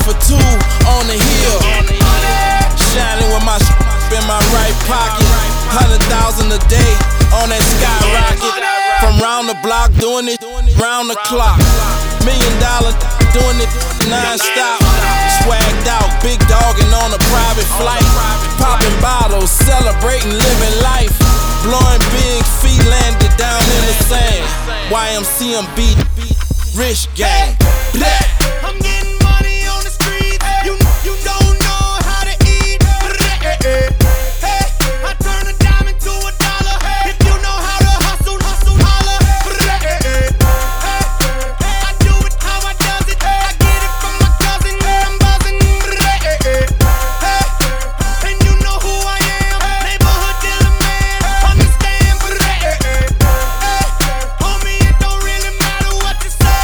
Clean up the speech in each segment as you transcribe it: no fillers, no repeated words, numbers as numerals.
for two on the hill. Shining with my in my right pocket. 100,000 a day on that skyrocket. From round the block, doing it round the clock. $1 million doing it non-stop. Swagged out, big dogging on a private flight. Popping bottles, celebrating, living life. Blowing big feet, landed down in the sand. YMCMB, rich gang. I'm getting money on the street. You don't know how to eat. Hey, I turn a dime into $1. If you know how to hustle, holler. Hey, I do it how I does it. I get it from my cousin. I'm buzzing. Hey, and you know who I am. Neighborhood dealer man. Understand. Hey, homie, it don't really matter what you say.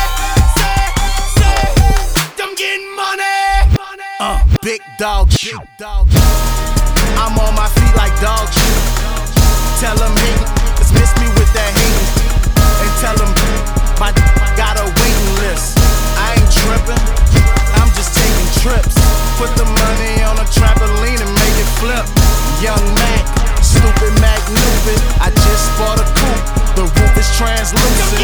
I'm getting money. Big dog shit. I'm on my feet like dog shit. Tell them haters miss me with that hating. And tell them my got a waiting list. I ain't tripping, I'm just taking trips. Put the money on a trampoline and make it flip. Young Mac, stupid Mac Newbin. I just bought a coupe, the roof is translucent.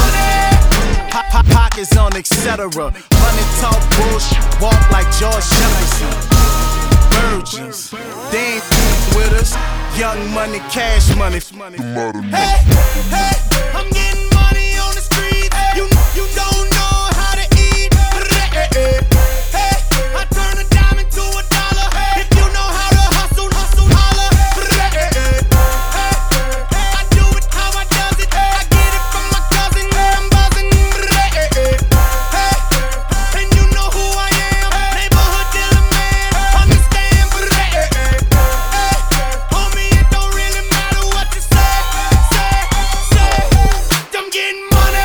Pockets on etc. Money talk bullshit, walk like George Jefferson. Virgins, they ain't with us. Young money, cash money. Hey, I'm getting money on the street. You don't know how to eat. Hey, I turn a dime into $1. If you know how to hustle, holler. Hey, I do it how I does it. I get it from my cousin. I'm buzzing. Hey, and you know who I am. Neighborhood dealer man. Understand. Hey, homie, it don't really matter what you say. I'm getting money.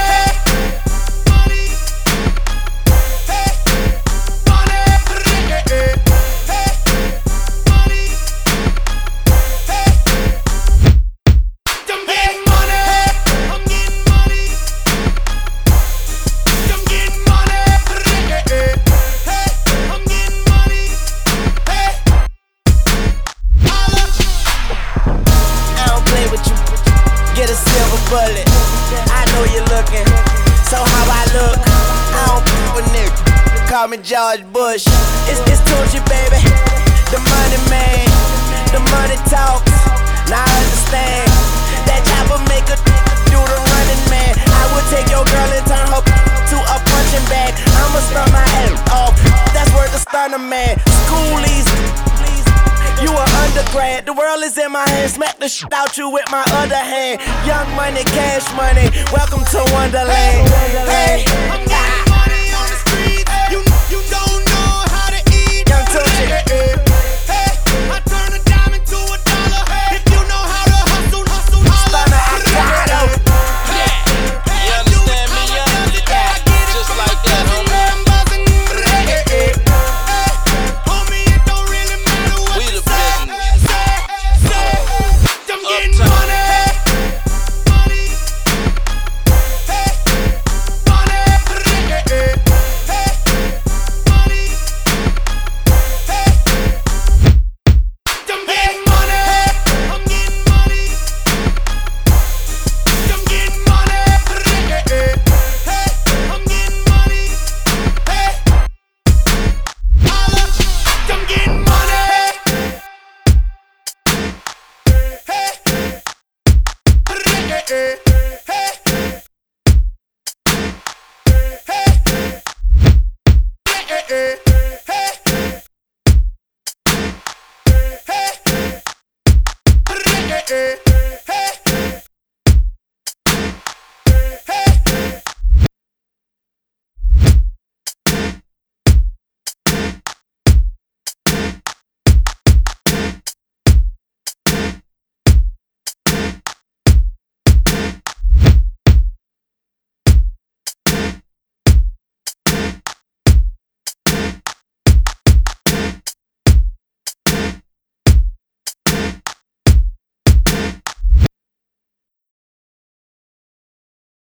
Get a silver bullet. I know you're looking. So how I look? I don't with nigga. Call me George Bush. It's Tunchi, baby. The money man. The money talks. Now I understand. That chopper make a do the running man. I would take your girl and turn her to a punching bag. I'ma stun my ass off. That's worth the stunner man. Schoolies. You an undergrad, the world is in my hand. Smack the shit out you with my other hand. Young money, cash money, welcome to Wonderland. Hey,